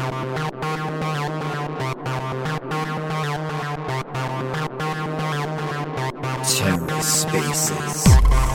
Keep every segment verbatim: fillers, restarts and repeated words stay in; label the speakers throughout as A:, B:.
A: TerraSpaces.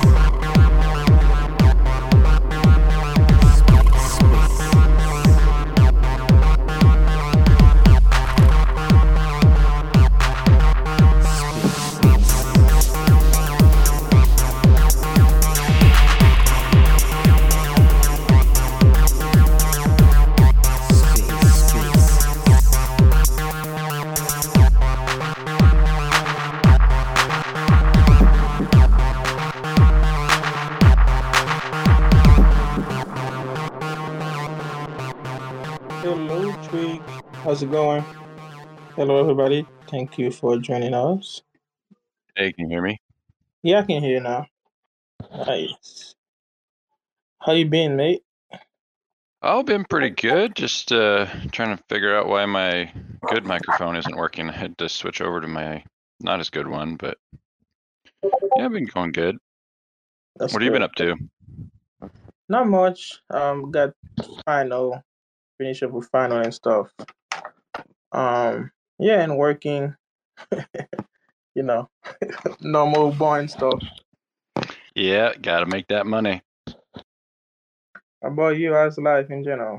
B: Hello, Twig. How's it going? Hello, everybody. Thank you for joining us.
C: Hey, can you hear me?
B: Yeah, I can hear you now. Nice. How you been, mate?
C: Oh, been pretty good. Just uh, trying to figure out why my good microphone isn't working. I had to switch over to my not as good one, but yeah, I've been going good.
B: That's
C: What have you been
B: good.
C: up to?
B: Not much. Um, got final, finish up with final and stuff. Um, yeah, and working. You know, normal boring stuff.
C: Yeah, gotta make that money.
B: How about you? How's life in general?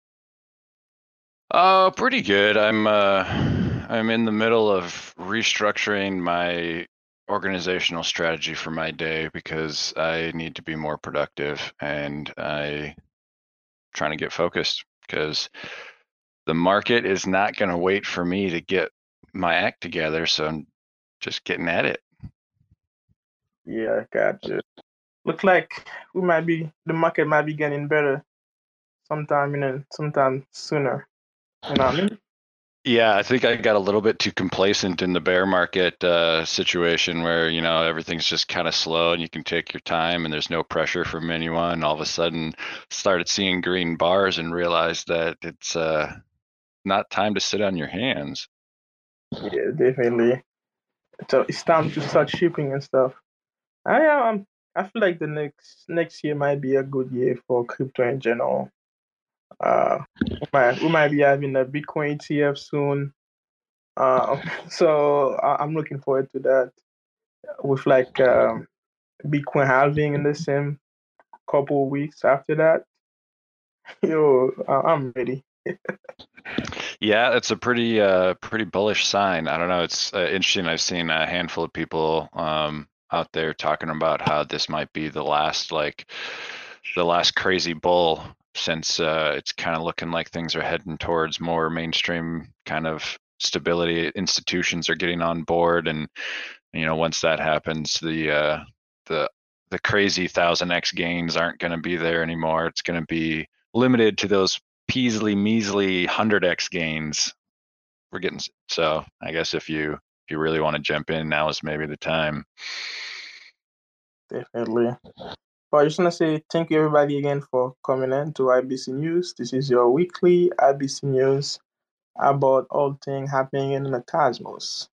C: Oh, pretty good. I'm uh, I'm in the middle of restructuring my organizational strategy for my day because I need to be more productive and I trying to get focused because the market is not going to wait for me to get my act together. So I'm just getting at it.
B: Yeah, I got you. Looks like we might be the market might be getting better sometime, you know, sometime sooner. You know what I mean?
C: Yeah, I think I got a little bit too complacent in the bear market uh, situation where, you know, everything's just kind of slow and you can take your time and there's no pressure from anyone. All of a sudden started seeing green bars and realized that it's uh, not time to sit on your hands.
B: Yeah, definitely. So it's time to start shipping and stuff. I am. I feel like the next next year might be a good year for crypto in general. Uh, we might we might be having a Bitcoin E T F soon. Uh, so I, I'm looking forward to that. With like um, Bitcoin halving in the same couple of weeks after that. Yo, I- I'm ready.
C: Yeah, it's a pretty uh, pretty bullish sign. I don't know. It's uh, interesting. I've seen a handful of people um, out there talking about how this might be the last like the last crazy bull since uh, it's kind of looking like things are heading towards more mainstream kind of stability. Institutions are getting on board, and you know once that happens, the uh, the the crazy thousand x gains aren't going to be there anymore. It's going to be limited to those Peasly measly one hundred x gains. We're getting so. I guess if you if you really want to jump in, now is maybe the time.
B: Definitely. But I just want to say thank you everybody again for coming in to I B C News. This is your weekly I B C News about all things happening in the cosmos.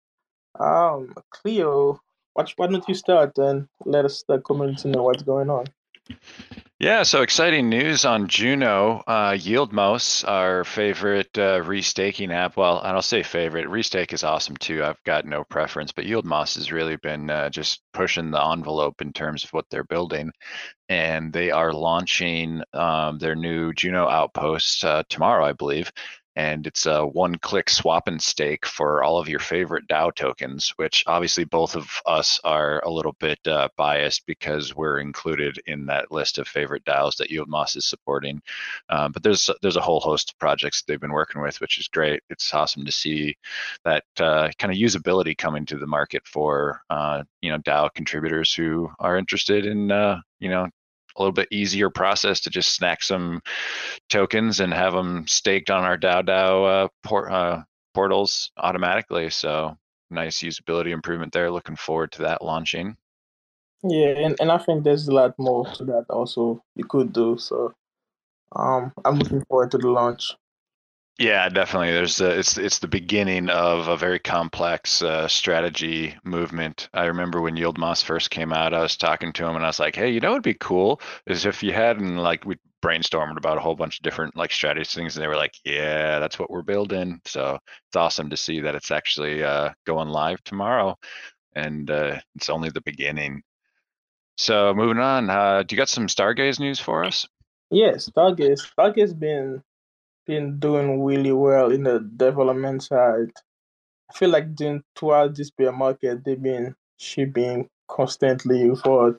B: Um, Cleo, why, why don't you start and let us the community know what's going on?
C: Yeah, so exciting news on Juno. Uh, YieldMouse, our favorite uh, restaking app. Well, I don't say favorite. Restake is awesome too. I've got no preference, but YieldMouse has really been uh, just pushing the envelope in terms of what they're building. And they are launching um, their new Juno outpost uh, tomorrow, I believe. And it's a one-click swap and stake for all of your favorite DAO tokens, which obviously both of us are a little bit uh, biased because we're included in that list of favorite DAOs that YieldMouse is supporting. Um, but there's there's a whole host of projects they've been working with, which is great. It's awesome to see that uh, kind of usability coming to the market for uh, you know DAO contributors who are interested in uh, you know a little bit easier process to just snack some tokens and have them staked on our DAO DAO uh, port, uh, portals automatically. So nice usability improvement there. Looking forward to that launching.
B: Yeah, and, and I think there's a lot more to that also you could do. So um, I'm looking forward to the launch.
C: Yeah, definitely. There's a, it's it's the beginning of a very complex uh, strategy movement. I remember when YieldMouse first came out, I was talking to him and I was like, "Hey, you know what'd be cool is if you had and like we brainstormed about a whole bunch of different like strategy things, and they were like, "Yeah, that's what we're building." So it's awesome to see that it's actually uh, going live tomorrow, and uh, it's only the beginning. So moving on, uh, do you got some Stargaze news for us?
B: Yes, Stargaze. Stargaze been been doing really well in the development side. I feel like during throughout this bear market, they've been shipping constantly for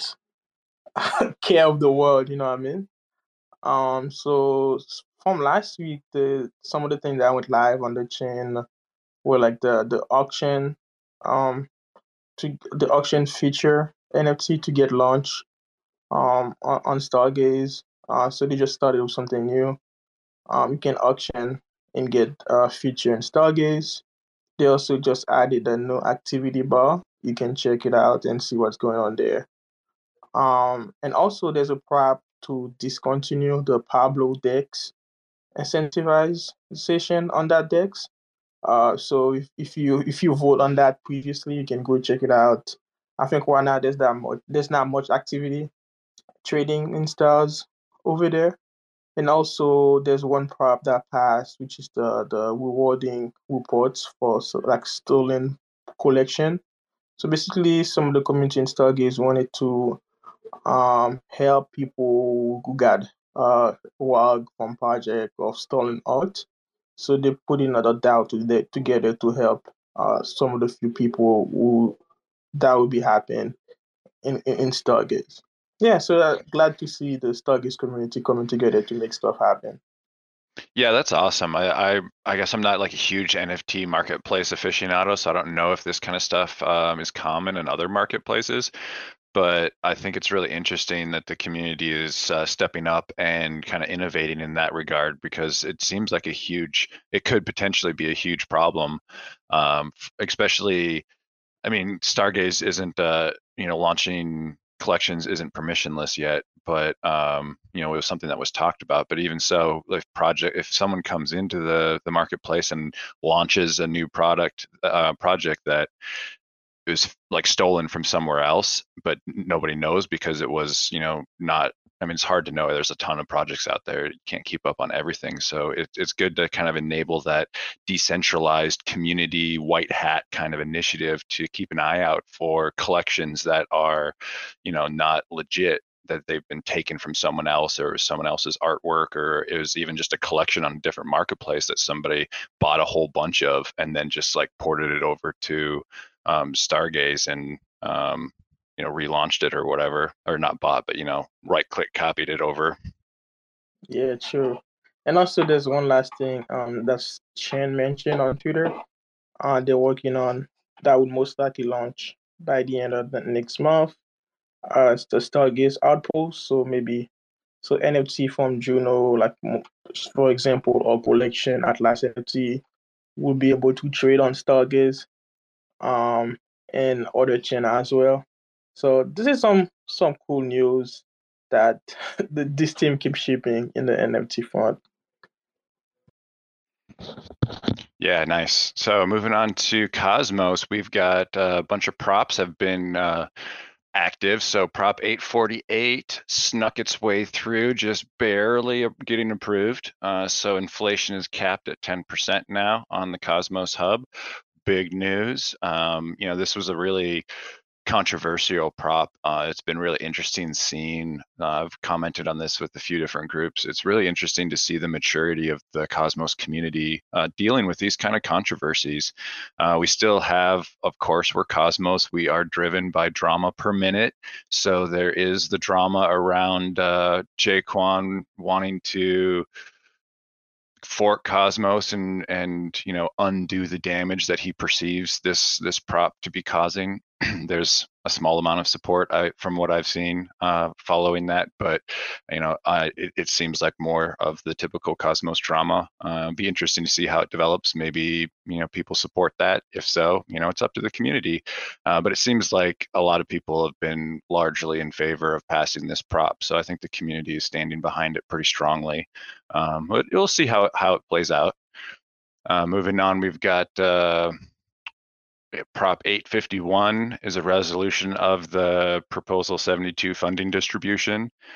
B: care of the world. You know what I mean? Um, so s- from last week, the some of the things that went live on the chain were like the the auction, um, to the auction feature N F T to get launched um on, on Stargaze. Uh, so they just started with something new. Um, you can auction and get a feature in Stargaze. They also just added a new activity bar. You can check it out and see what's going on there. Um, and also there's a prop to discontinue the Pablo Dex incentivization on that Dex. Uh, so if, if you if you vote on that previously, you can go check it out. I think right now there's that much there's not much activity trading in stars over there. And also there's one prop that passed, which is the the rewarding reports for so, like stolen collection. So basically, some of the community in Stargaze wanted to um, help people who got uh, robbed from project of stolen art. So they put in another DAO to, the, together to help uh, some of the few people who that will be happening in, in, in Stargaze. Yeah, so uh, glad to see the Stargaze community coming together to make stuff happen.
C: Yeah, that's awesome. I, I I guess I'm not like a huge N F T marketplace aficionado, so I don't know if this kind of stuff um, is common in other marketplaces. But I think it's really interesting that the community is uh, stepping up and kind of innovating in that regard, because it seems like a huge, it could potentially be a huge problem, um, especially. I mean, Stargaze isn't, uh, you know, launching collections isn't permissionless yet, but um, you know, it was something that was talked about. But even so, if project, if someone comes into the the marketplace and launches a new product uh, project that is like stolen from somewhere else, but nobody knows because it was, you know, not. I mean, it's hard to know. There's a ton of projects out there. You can't keep up on everything. So it, it's good to kind of enable that decentralized community white hat kind of initiative to keep an eye out for collections that are, you know, not legit, that they've been taken from someone else, or someone else's artwork, or it was even just a collection on a different marketplace that somebody bought a whole bunch of and then just like ported it over to um, Stargaze and um, you know, relaunched it or whatever, or not bought, but you know, right click copied it over.
B: Yeah, true. And also, there's one last thing um, that's Chen mentioned on Twitter. Uh, they're working on that would most likely launch by the end of the next month. Uh, it's the Stargaze Outpost. So maybe so N F T from Juno, like for example, or collection Atlas N F T will be able to trade on Stargaze, um, and other chain as well. So this is some some cool news that the, this team keeps shipping in the N F T front.
C: Yeah, nice. So moving on to Cosmos, we've got uh, a bunch of props have been uh, active. So Prop eight forty-eight snuck its way through, just barely getting approved. Uh, so inflation is capped at ten percent now on the Cosmos Hub. Big news. Um, you know, this was a really controversial prop. Uh, it's been really interesting seeing. Uh, I've commented on this with a few different groups. It's really interesting to see the maturity of the Cosmos community uh, dealing with these kind of controversies. Uh, we still have, of course, we're Cosmos. We are driven by drama per minute. So there is the drama around uh, Jaquan wanting to fork Cosmos and and you know undo the damage that he perceives this this prop to be causing. There's a small amount of support I, from what I've seen uh, following that, but you know I, it, it seems like more of the typical Cosmos drama. Uh, be interesting to see how it develops. Maybe you know people support that. If so, you know it's up to the community. Uh, but it seems like a lot of people have been largely in favor of passing this prop, so I think the community is standing behind it pretty strongly. Um, but we'll see how, how it plays out. Uh, moving on, we've got uh, Prop eight fifty-one is a resolution of the Proposal seventy-two funding distribution.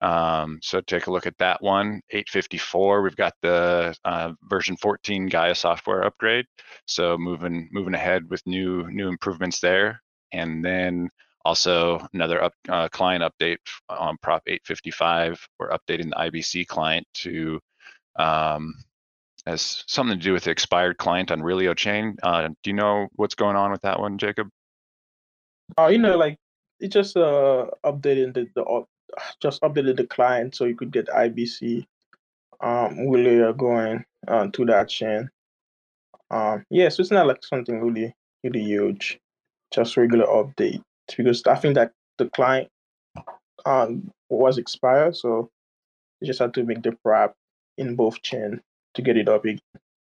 C: Um, so take a look at that one. eight fifty-four, we've got the uh, version fourteen Gaia software upgrade. So moving moving ahead with new new improvements there. And then also another up, uh, client update on Prop eight fifty-five. We're updating the I B C client to um, has something to do with the expired client on Relio chain. Uh, do you know what's going on with that one, Jacob?
B: Uh, you know, like it just uh updating the, the up- just updated the client so you could get I B C um really uh, going uh, to that chain. Um, yeah, so it's not like something really really huge, just regular update because I think that the client um was expired, so you just had to make the prop in both chain to get it up again.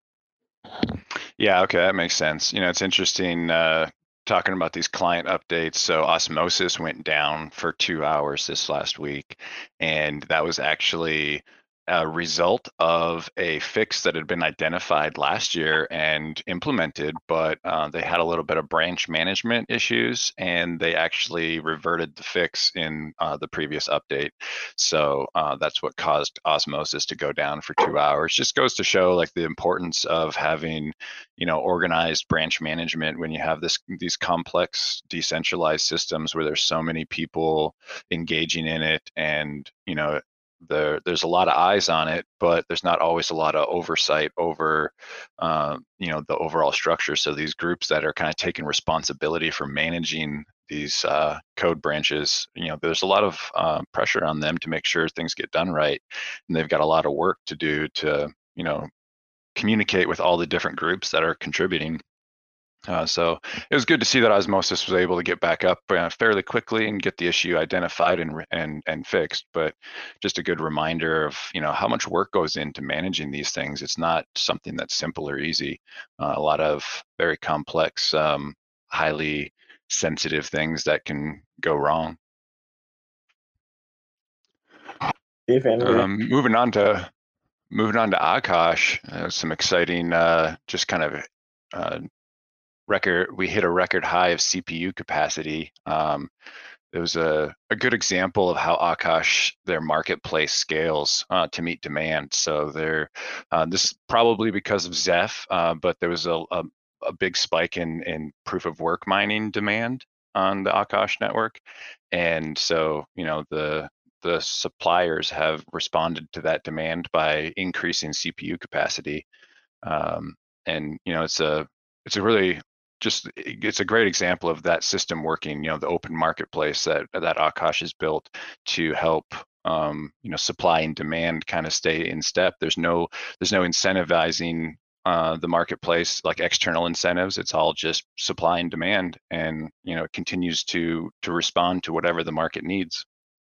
C: Yeah, okay, that makes sense. You know, it's interesting uh, talking about these client updates. So Osmosis went down for two hours this last week, and that was actually a result of a fix that had been identified last year and implemented, but uh, they had a little bit of branch management issues, and they actually reverted the fix in uh, the previous update. So uh, that's what caused Osmosis to go down for two hours. Just goes to show like the importance of having, you know, organized branch management when you have this these complex decentralized systems where there's so many people engaging in it, and you know there there's a lot of eyes on it, but there's not always a lot of oversight over uh, you know the overall structure. So these groups that are kind of taking responsibility for managing these uh, code branches, you know, there's a lot of uh, pressure on them to make sure things get done right, and they've got a lot of work to do to, you know, communicate with all the different groups that are contributing. Uh, so it was good to see that Osmosis was able to get back up uh, fairly quickly and get the issue identified and and and fixed. But just a good reminder of, you know, how much work goes into managing these things. It's not something that's simple or easy. Uh, a lot of very complex, um, highly sensitive things that can go wrong.
B: Definitely.
C: Um, moving on to moving on to Akash, uh, some exciting, uh, just kind of uh, record. We hit a record high of C P U capacity. Um, it was a, a good example of how Akash, their marketplace, scales uh, to meet demand. So they're uh, this is probably because of Zeph, uh, but there was a, a, a big spike in in proof of work mining demand on the Akash network, and so you know the the suppliers have responded to that demand by increasing C P U capacity. Um, and you know it's a it's a really just it's a great example of that system working. You know, the open marketplace that that Akash has built to help um, you know supply and demand kind of stay in step. There's no there's no incentivizing uh, the marketplace like external incentives. It's all just supply and demand, and you know it continues to to respond to whatever the market needs.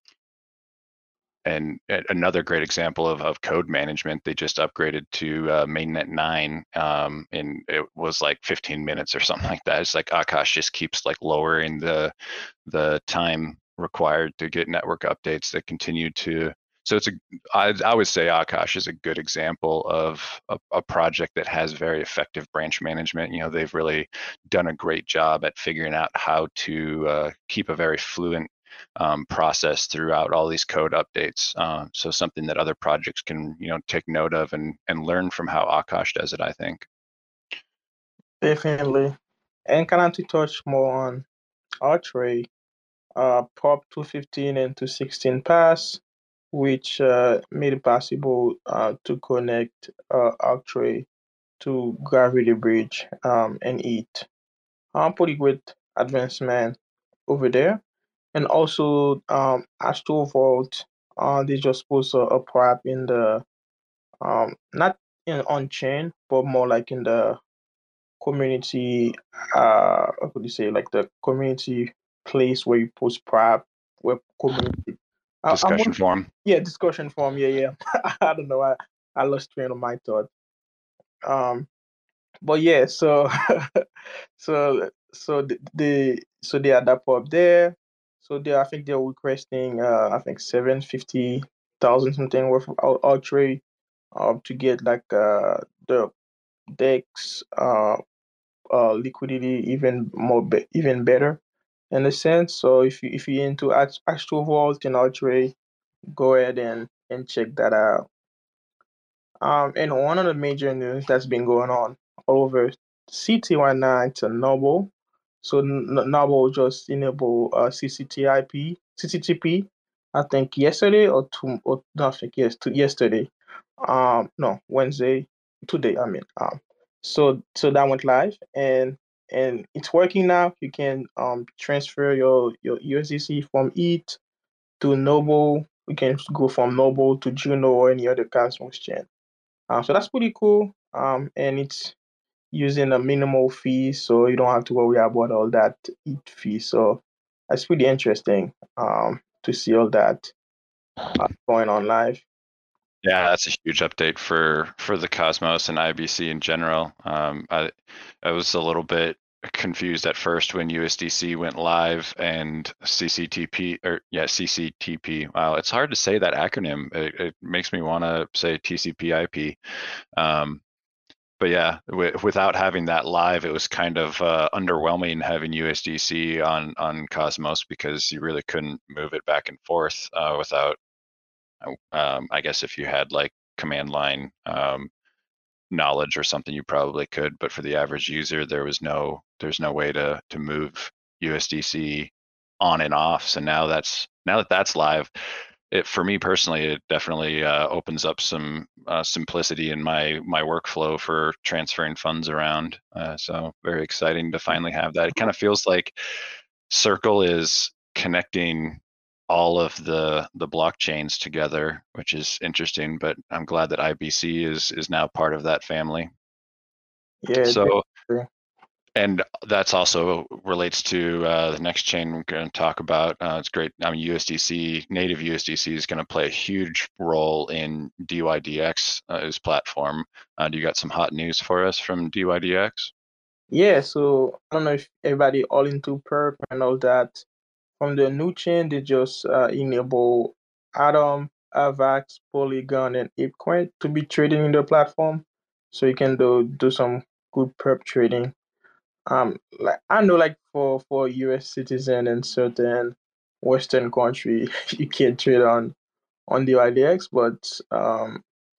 C: And another great example of, of code management, they just upgraded to uh, mainnet nine, um, and it was like fifteen minutes or something like that. It's like Akash just keeps like lowering the the time required to get network updates that continue to. So it's a I, I would say Akash is a good example of a, a project that has very effective branch management. You know, they've really done a great job at figuring out how to uh, keep a very fluent um, process throughout all these code updates. Uh, so something that other projects can, you know, take note of and and learn from how Akash does it, I think.
B: Definitely. And kind of to touch more on Archway, uh, Prop two fifteen and two sixteen pass, which uh, made it possible uh, to connect uh, Archway to Gravity Bridge um, and ETH. Um, pretty great advancement over there. And also, um, Astro Vault, uh, they just post a, a prop in the um, not in on chain, but more like in the community. Uh, what could you say? Like the community place where you post prop, where community. I, I'm
C: Discussion
B: on,
C: forum.
B: yeah, discussion forum. Yeah, yeah. I don't know. I I lost train of my thought. Um, but yeah, so so so the, the so they are up up there. So they I think they're requesting uh I think seven fifty thousand something worth of out outlay uh, to get like uh the DEX uh uh liquidity even more be- even better in a sense. So if you if you're into Ast- Astro Vault and outlay, go ahead and and check that out. Um, and one of the major news that's been going on all over city right now, it's a Noble. So N- N- Noble just enabled uh, C C T I P, C C T P, I think yesterday or two, or no, I think yes, to yesterday. Um, no, Wednesday, today. I mean, um, so so that went live and and it's working now. You can um transfer your your U S D C from E T H to Noble. You can go from Noble to Juno or any other Cosmos chain. Um, so that's pretty cool. Um, and it's using a minimal fee, so you don't have to worry about all that E T H fee. So that's pretty interesting um, to see all that uh, going on live.
C: Yeah, that's a huge update for for the Cosmos and I B C in general. Um, I I was a little bit confused at first when U S D C went live and C C T P or yeah C C T P. Wow, it's hard to say that acronym. It, it makes me want to say T C P I P. Um, but yeah, w- without having that live, it was kind of uh, underwhelming having U S D C on on Cosmos because you really couldn't move it back and forth uh, without um, I guess if you had like command line um, knowledge or something, you probably could. But for the average user, there was no there's no way to to move U S D C on and off. So now that's now that that's live, it for me personally, it definitely uh, opens up some uh, simplicity in my my workflow for transferring funds around. Uh, so very exciting to finally have that. It kind of feels like Circle is connecting all of the the blockchains together, which is interesting. But I'm glad that I B C is is now part of that family.
B: Yeah,
C: So,
B: definitely.
C: and that's also relates to uh, the next chain we're going to talk about. Uh, it's great. I mean, U S D C, native U S D C is going to play a huge role in D Y D X's uh, platform. Uh, do you got some hot news for us from D Y D X?
B: Yeah, so I don't know if everybody all into perp and all that. From the new chain, they just uh, enable Atom, Avax, Polygon, and ApeCoin to be trading in the platform. So you can do do some good perp trading. Um, like I know, like for for U S citizen and certain Western country, you can't trade on on the I D X, but um,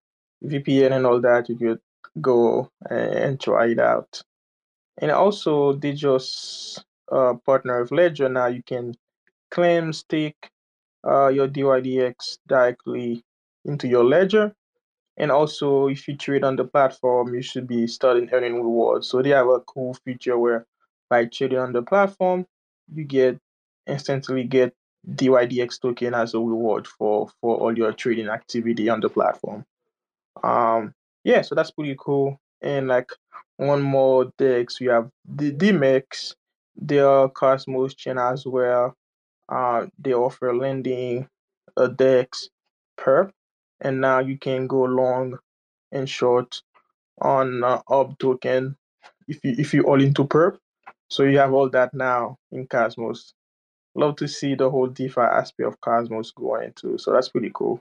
B: V P N and all that, you could go and, and try it out. And also, they just uh, partner with Ledger now. You can claim, stake uh, your D Y D X directly into your ledger. And also, if you trade on the platform, you should be starting earning rewards. So they have a cool feature where by trading on the platform, you get instantly get D Y D X token as a reward for for all your trading activity on the platform. Um, yeah, so that's pretty cool. And like one more DEX, we have the DMEX, their Cosmos chain as well. Uh, they offer lending, a DEX, perp, and now you can go long and short on uh, up token if you if you all into perp. So you have all that now in Cosmos. Love to see the whole DeFi aspect of Cosmos going into. So that's pretty cool.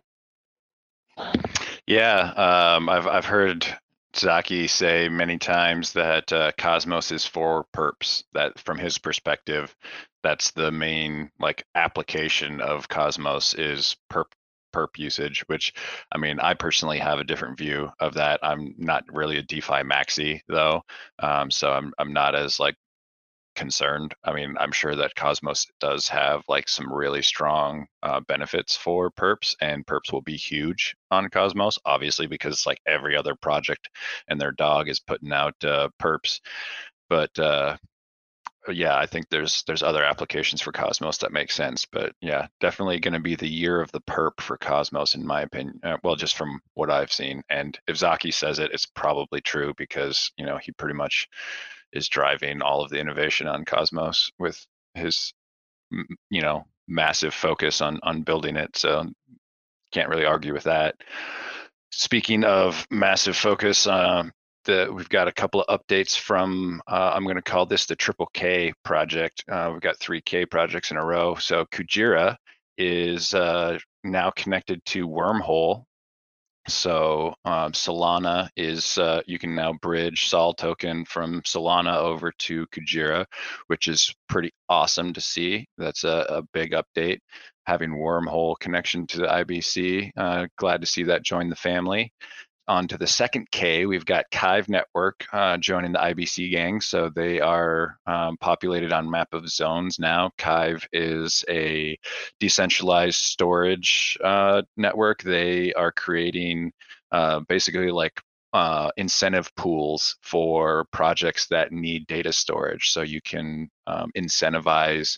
C: Yeah, um, I've I've heard Zaki say many times that uh, Cosmos is for perps. That from his perspective, that's the main like application of Cosmos is perp perp usage. Which I mean, I personally have a different view of that. I'm not really a DeFi maxi though, um, so I'm I'm not as like concerned. I mean, I'm sure that Cosmos does have like some really strong uh, benefits for perps, and perps will be huge on Cosmos, obviously, because like every other project and their dog is putting out uh, perps. But uh, yeah, I think there's there's other applications for Cosmos that make sense. But yeah, definitely going to be the year of the perp for Cosmos, in my opinion. Uh, well, just from what I've seen, and if Zaki says it, it's probably true because you know he pretty much is driving all of the innovation on Cosmos with his, you know, massive focus on on building it. So can't really argue with that. Speaking of massive focus, um, the, we've got a couple of updates from, uh, I'm going to call this the Triple K project. Uh, we've got three K projects in a row. So Kujira is uh, now connected to Wormhole, so um, Solana is uh, you can now bridge Sol token from Solana over to Kujira, which is pretty awesome to see. That's a, a big update. having Wormhole connection to the I B C. Uh, glad to see that join the family. On to the second K, we've got Kive Network uh, joining the I B C gang. So they are um, populated on Map of Zones now. Kive is a decentralized storage uh, network. They are creating uh, basically like uh, incentive pools for projects that need data storage. So you can um, incentivize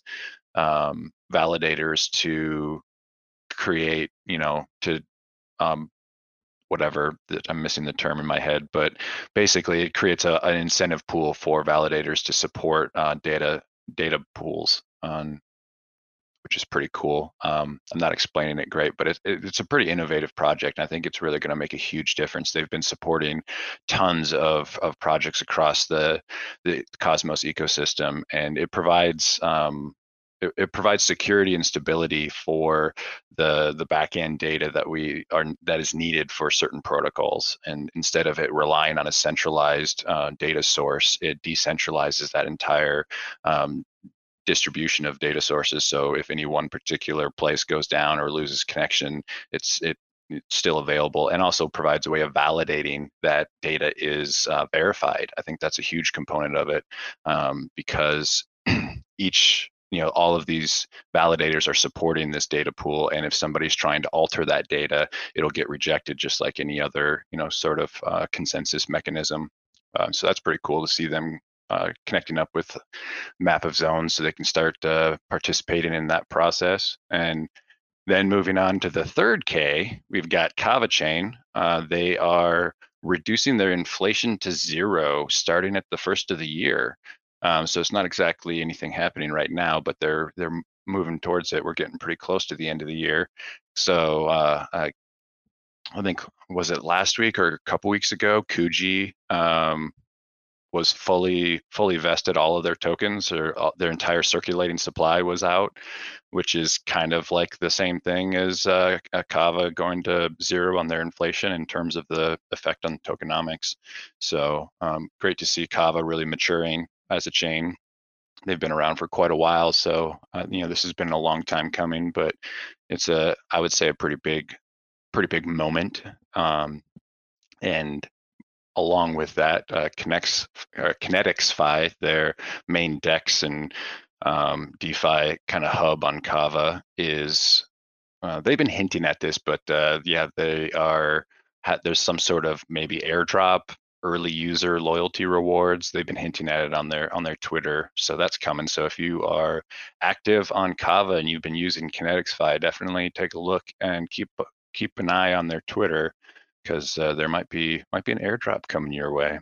C: um, validators to create, you know, to um, whatever, I'm missing the term in my head, but basically it creates a, an incentive pool for validators to support uh, data data pools on, which is pretty cool. Um, I'm not explaining it great, but it, it, it's a pretty innovative project. I think it's really going to make a huge difference. They've been supporting tons of, of projects across the, the Cosmos ecosystem, and it provides um, it, it provides security and stability for the the backend data that we are that is needed for certain protocols. And instead of it relying on a centralized uh, data source, it decentralizes that entire um, distribution of data sources. So if any one particular place goes down or loses connection, it's it it's still available, and also provides a way of validating that data is uh, verified. I think that's a huge component of it, um, because each you know all of these validators are supporting this data pool, and if somebody's trying to alter that data, it'll get rejected just like any other you know sort of uh, consensus mechanism. Um, so that's pretty cool to see them uh, connecting up with Map of Zones so they can start uh, participating in that process. And then moving on to the third K, we've got Kava Chain. Uh, they are reducing their inflation to zero starting at the first of the year. Um, so it's not exactly anything happening right now, but they're they're moving towards it. We're getting pretty close to the end of the year. So uh, I, I think was it last week or a couple weeks ago, Kuji um, was fully fully vested. All of their tokens or all, their entire circulating supply was out, which is kind of like the same thing as uh, a Kava going to zero on their inflation in terms of the effect on tokenomics. So um, great to see Kava really maturing as a chain. They've been around for quite a while, so uh, you know this has been a long time coming, but it's a I would say a pretty big pretty big moment. Um, and along with that, uh, Connects, uh, KineticsFi, their main DEX and um, DeFi kind of hub on Kava, is uh, they've been hinting at this, but uh, yeah, they are. Ha- there's some sort of maybe airdrop, early user loyalty rewards. They've been hinting at it on their on their Twitter, so that's coming. So if you are active on Kava and you've been using KineticsFi, definitely take a look and keep keep an eye on their Twitter, because uh, there might be might be an airdrop coming your way.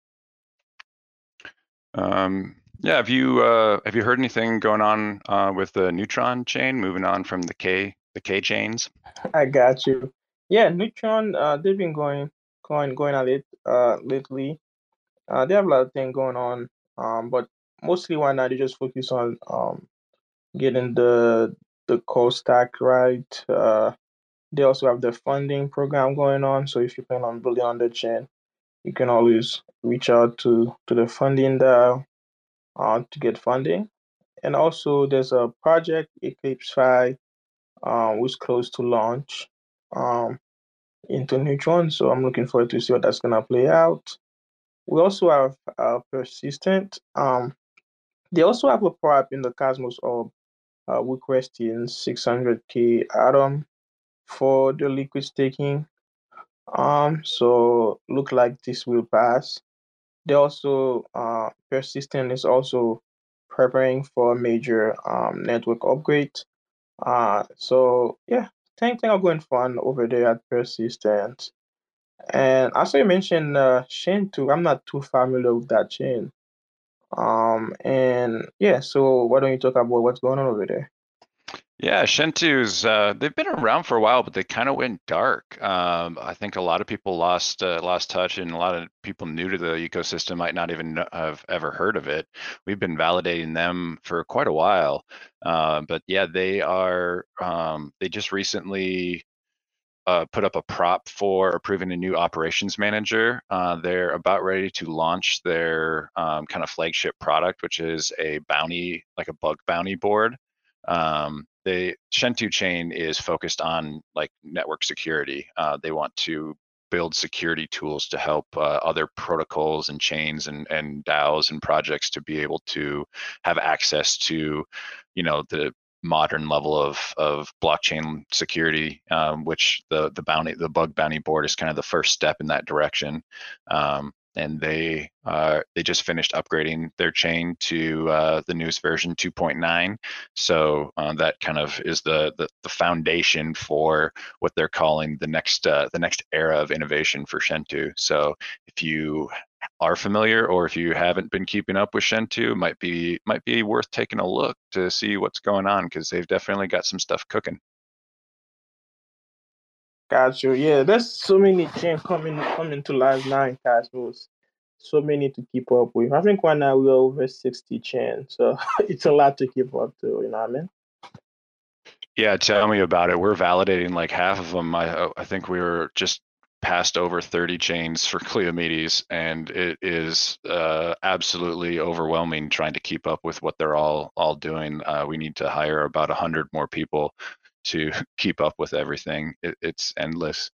C: Um, yeah, have you uh, have you heard anything going on uh, with the Neutron chain, moving on from the K the K chains?
B: I got you. Yeah, Neutron, uh, they've been going going going at it uh lately. Uh, they have a lot of things going on. Um, but mostly right now they just focus on um getting the the core stack right. Uh, they also have the funding program going on. So if you plan on building on the chain, you can always reach out to to the funding there uh, to get funding. And also there's a project Eclipse Fi, um, which is close to launch um, into Neutron. So I'm looking forward to see what that's gonna play out. We also have uh, Persistent. Um, they also have a prop in the Cosmos Orb uh, requesting six hundred k Atom for the liquid staking. Um, so look like this will pass. They also uh, Persistent is also preparing for a major um, network upgrade. Uh, so yeah, things are going fun over there at Persistent. And as I mentioned, uh, Chain two, I'm not too familiar with that chain. Um, and yeah, so why don't you talk about what's going on over there?
C: Yeah, Shentu's uh, they've been around for a while, but they kind of went dark. Um, I think a lot of people lost uh, lost touch, and a lot of people new to the ecosystem might not even know, have ever heard of it. We've been validating them for quite a while, uh, but yeah, they are. Um, they just recently uh, put up a prop for approving a new operations manager. Uh, they're about ready to launch their um, kind of flagship product, which is a bounty, like a bug bounty board. Um, they Shentu chain is focused on like network security. Uh, they want to build security tools to help uh, other protocols and chains and and DAOs and projects to be able to have access to, you know, the modern level of of blockchain security, um, which the the bounty the bug bounty board is kind of the first step in that direction. Um, and they uh, they just finished upgrading their chain to uh, the newest version two point nine. So uh, that kind of is the, the the foundation for what they're calling the next uh, the next era of innovation for Shentu. So if you are familiar or if you haven't been keeping up with Shentu, might be might be worth taking a look to see what's going on because they've definitely got some stuff cooking.
B: Got you. Yeah, there's so many chains coming coming to life now in Cosmos. So many to keep up with. I think right now we're over sixty chains, so it's a lot to keep up to. You know what I mean?
C: Yeah, tell me about it. We're validating like half of them. I I think we were just passed over thirty chains for Cleomedes, and it is uh, absolutely overwhelming trying to keep up with what they're all all doing. Uh, we need to hire about a hundred more people to keep up with everything. It, it's endless.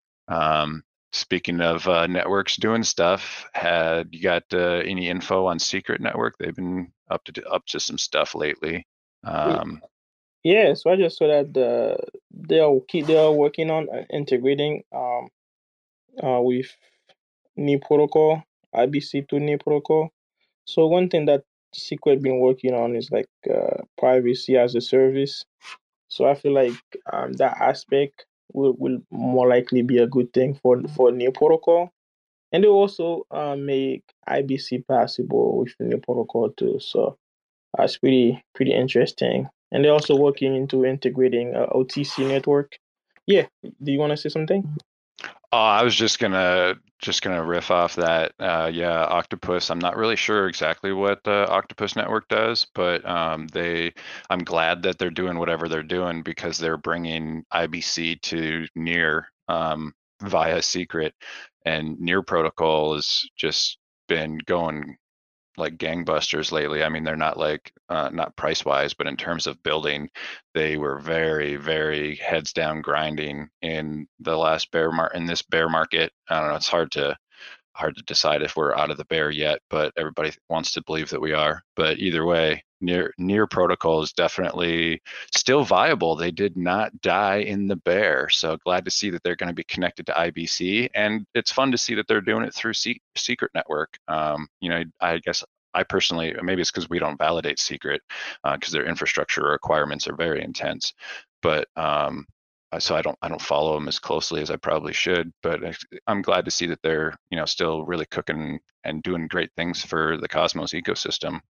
C: Um, speaking of uh, networks doing stuff, had you got uh, any info on Secret Network? They've been up to up to some stuff lately.
B: Y-
C: Um,
B: Yeah, so I just saw that the they are keep they are working on uh, integrating um uh with N I protocol, I B C two N I protocol. So one thing that Secret been working on is like uh, privacy as a service. So I feel like um, that aspect will, will more likely be a good thing for for new protocol, and they also uh, make I B C possible with the new protocol too. So that's pretty pretty interesting. And they're also working into integrating uh, O T C network. Yeah, do you want to say something?
C: Oh, I was just gonna just gonna riff off that. Uh, yeah, Octopus. I'm not really sure exactly what the Octopus Network does, but um, they. I'm glad that they're doing whatever they're doing because they're bringing I B C to Near um, via Secret, and Near Protocol has just been going like gangbusters lately. I mean, they're not like uh, not price wise, but in terms of building, they were very, very heads down grinding in the last bear mar in this bear market. I don't know. It's hard to hard to decide if we're out of the bear yet, but everybody wants to believe that we are. But either way, near near protocol is definitely still viable. They did not die in the bear, so glad to see that they're going to be connected to I B C, and it's fun to see that they're doing it through Se- Secret Network. Um, you know, I guess I personally, maybe it's because we don't validate Secret because uh, their infrastructure requirements are very intense, but um, uh, so I don't I don't follow them as closely as I probably should, but I, I'm glad to see that they're you know still really cooking and doing great things for the Cosmos ecosystem.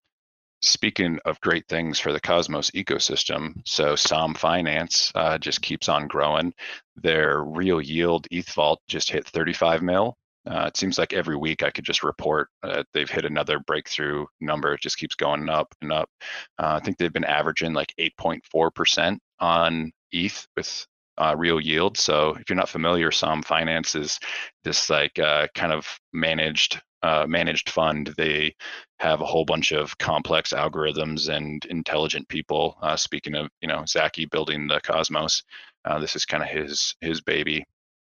C: Speaking of great things for the Cosmos ecosystem, so Som Finance uh, just keeps on growing. Their real yield E T H vault just hit thirty-five mil. Uh, it seems like every week I could just report uh, they've hit another breakthrough number. It just keeps going up and up. Uh, I think they've been averaging like eight point four percent on E T H with uh, real yield. So if you're not familiar, Som Finance is this like uh, kind of managed uh, managed fund. They have a whole bunch of complex algorithms and intelligent people. Uh, speaking of, you know, Zaki building the Cosmos, uh, this is kind of his his baby.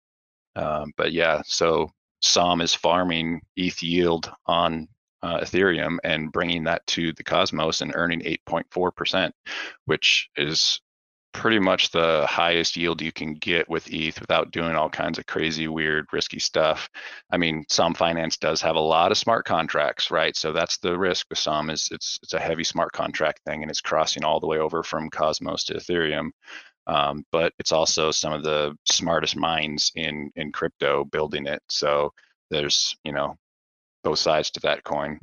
C: Um, but yeah, so Som is farming E T H yield on uh, Ethereum and bringing that to the Cosmos and earning eight point four percent, which is pretty much the highest yield you can get with E T H without doing all kinds of crazy, weird, risky stuff. I mean, Som Finance does have a lot of smart contracts, right? So that's the risk with Som is it's it's a heavy smart contract thing, and it's crossing all the way over from Cosmos to Ethereum. Um, but it's also some of the smartest minds in in crypto building it. So there's you know both sides to that coin.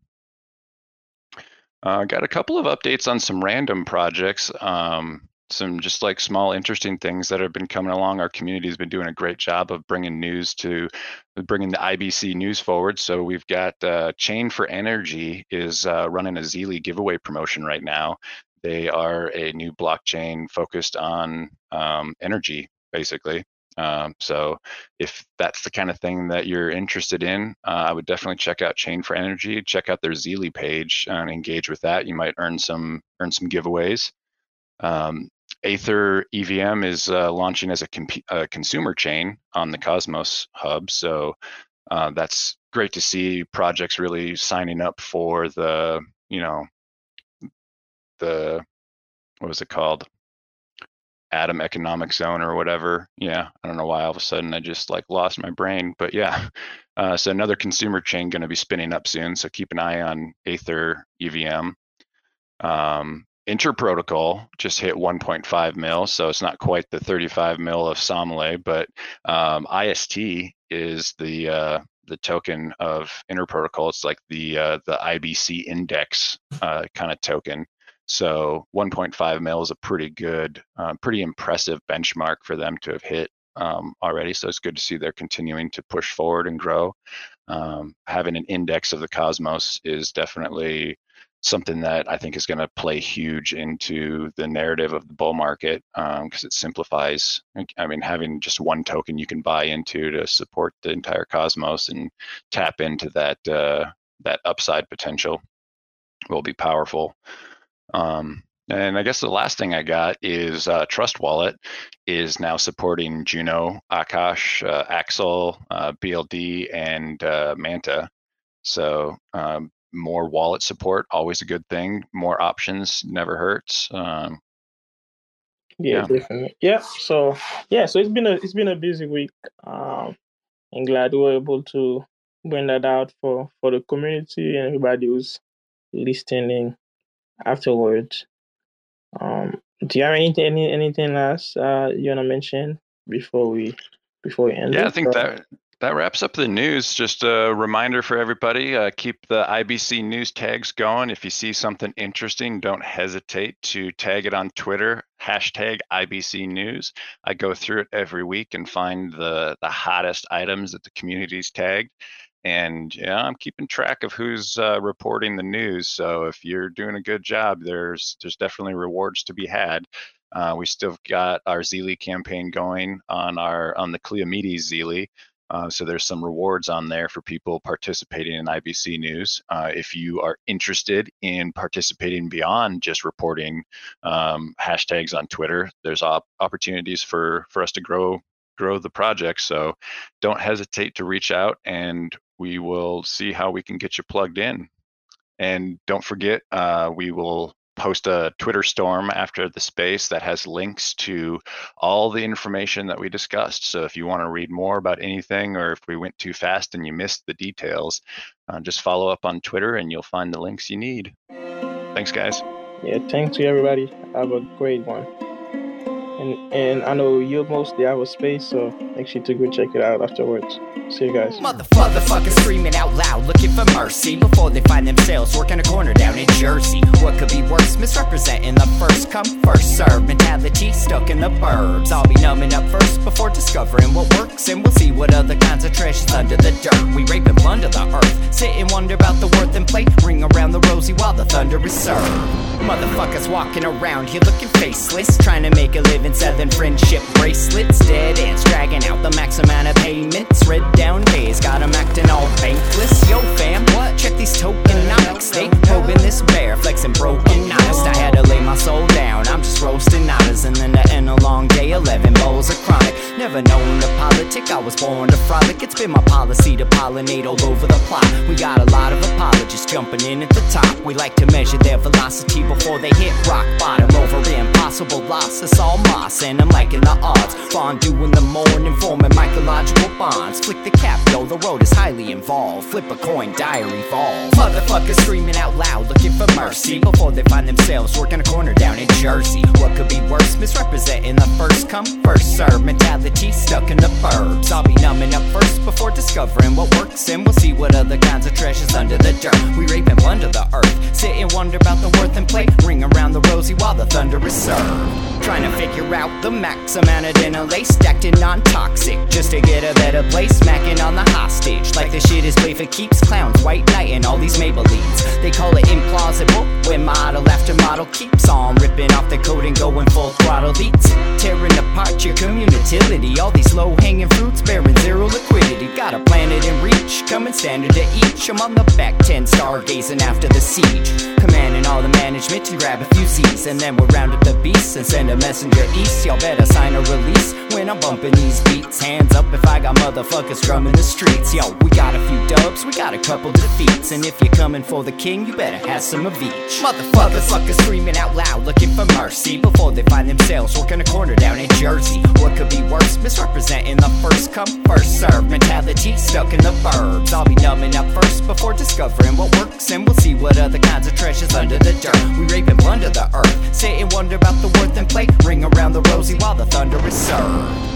C: Uh, got a couple of updates on some random projects. Um, some just like small interesting things that have been coming along. Our community has been doing a great job of bringing news to bringing the I B C news forward. So we've got uh, Chain for Energy is uh, running a Zeely giveaway promotion right now. They are a new blockchain focused on um, energy, basically. Um, so if that's the kind of thing that you're interested in, uh, I would definitely check out Chain for Energy. Check out their Zeely page and engage with that. You might earn some earn some giveaways. Um, Aether E V M is uh, launching as a, comp- a consumer chain on the Cosmos hub. So uh, that's great to see projects really signing up for the, you know, the, what was it called? Atom Economic Zone or whatever. Yeah, I don't know why all of a sudden I just like lost my brain, but yeah. Uh, so another consumer chain going to be spinning up soon. So keep an eye on Aether E V M. Um, Interprotocol just hit one point five mil, so it's not quite the thirty-five mil of Somale, but um, I S T is the uh, the token of Interprotocol. It's like the uh, the I B C index uh, kind of token. So one point five mil is a pretty good, uh, pretty impressive benchmark for them to have hit um, already. So it's good to see they're continuing to push forward and grow. Um, having an index of the Cosmos is definitely something that I think is going to play huge into the narrative of the bull market because um, it simplifies. I mean, having just one token you can buy into to support the entire Cosmos and tap into that uh, that upside potential will be powerful. Um, and I guess the last thing I got is uh, Trust Wallet is now supporting Juno, Akash, uh, Axel, uh, B L D, and uh, Manta. So um, more wallet support, always a good thing. More options never hurts. Um,
B: yeah, yeah, definitely. Yeah. So yeah, so it's been a it's been a busy week. Um, I'm glad we were able to bring that out for for the community and everybody who's listening afterwards. Um, do you have anything any, anything else uh, you wanna mention before we before we end?
C: Yeah,
B: it?
C: I think
B: or...
C: that. That wraps up the news. Just a reminder for everybody, uh, keep the I B C news tags going. If you see something interesting, don't hesitate to tag it on Twitter, hashtag I B C news. I go through it every week and find the, the hottest items that the community's tagged. And yeah, I'm keeping track of who's uh, reporting the news. So if you're doing a good job, there's there's definitely rewards to be had. Uh, we still got our Zeely campaign going on our on the Cleomedes Zeely. Uh, so there's some rewards on there for people participating in I B C News. Uh, if you are interested in participating beyond just reporting um, hashtags on Twitter, there's op- opportunities for, for us to grow grow the project. So don't hesitate to reach out and we will see how we can get you plugged in. And don't forget, uh, we will post a Twitter storm after the space that has links to all the information that we discussed. So if you want to read more about anything, or if we went too fast and you missed the details, uh, just follow up on Twitter and you'll find the links you need. Thanks, guys.
B: Yeah, thanks to everybody. Have a great one. And and I know you mostly have a space, so make sure to go check it out afterwards. See you guys.
A: Motherfuckers screaming out loud, looking for mercy before they find themselves working a corner down in Jersey. What could be worse? Misrepresenting the first come, first serve mentality stuck in the burbs. I'll be numbing up first before discovering what works, and we'll see what other kinds of trash is under the dirt. We rape and plunder the earth, sit and wonder about the worth and play. Ring around the rosy while the thunder is served. Motherfuckers walking around here looking faceless, trying to make a living selling friendship bracelets. Dead ends dragging out the max amount of payments. Red down days got them acting all bankless. Yo fam, what? Check these tokenomics. They probing this bear, flexing broken honest. I had to lay my soul down, I'm just roasting honors. And then to end a long day, eleven bowls of chronic. Never known to politic, I was born to frolic. It's been my policy to pollinate all over the plot. We got a lot of apologists jumping in at the top. We like to measure their velocity before they hit rock bottom. Over impossible loss, it's all moss, and I'm liking the odds. Fondue in the morning, forming mycological bonds. Flick the cap, yo, the road is highly involved. Flip a coin, diary evolve. Motherfuckers screaming out loud, looking for mercy before they find themselves working a corner down in Jersey. What could be worse? Misrepresenting the first come, first serve mentality stuck in the burbs. I'll be numbing up first before discovering what works, and we'll see what other kinds of trash is under the dirt. We rape and plunder the earth, sit and wonder about the worth and play. Ring around the rosy while the thunder is served. Trying to figure out the max amount of dinner lace, stacked in non-toxic just to get a better place. Smacking on the hostage like the shit is played for keeps. Clowns, white knight, and all these Maybellines. They call it implausible when model after model keeps on ripping off the coat and going full throttle beats, tearing apart your community. All these low-hanging fruits bearing zero liquidity. Got a planet in reach, coming standard to each. I'm on the back ten, stargazing after the siege, commanding all the management and grab a few Z's. And then we'll round up the beasts and send a messenger east. Y'all better sign a release when I'm bumping these beats. Hands up if I got motherfuckers drumming the streets. Yo, we got a few dubs, we got a couple defeats. And if you're coming for the king, you better have some of each. Motherfuckers, fuckers screaming out loud, looking for mercy before they find themselves working a corner down in Jersey. What could be worse? Misrepresenting the first come, first serve mentality stuck in the burbs. I'll be numbing up first before discovering what works, and we'll see what other kinds of treasures under the dirt. We rape and plunder the earth, sit and wonder about the worth and play. Ring around the rosy while the thunder is served.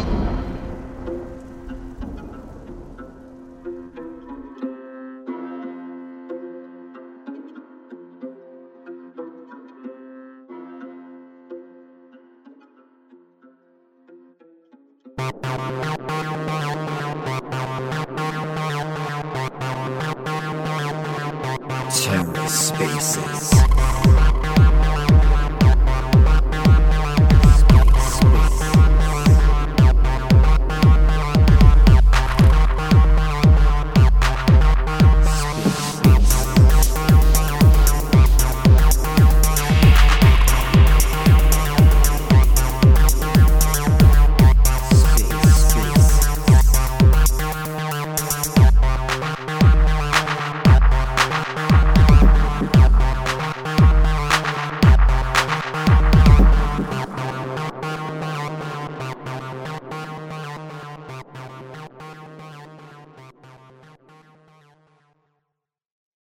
A: TerraSpaces.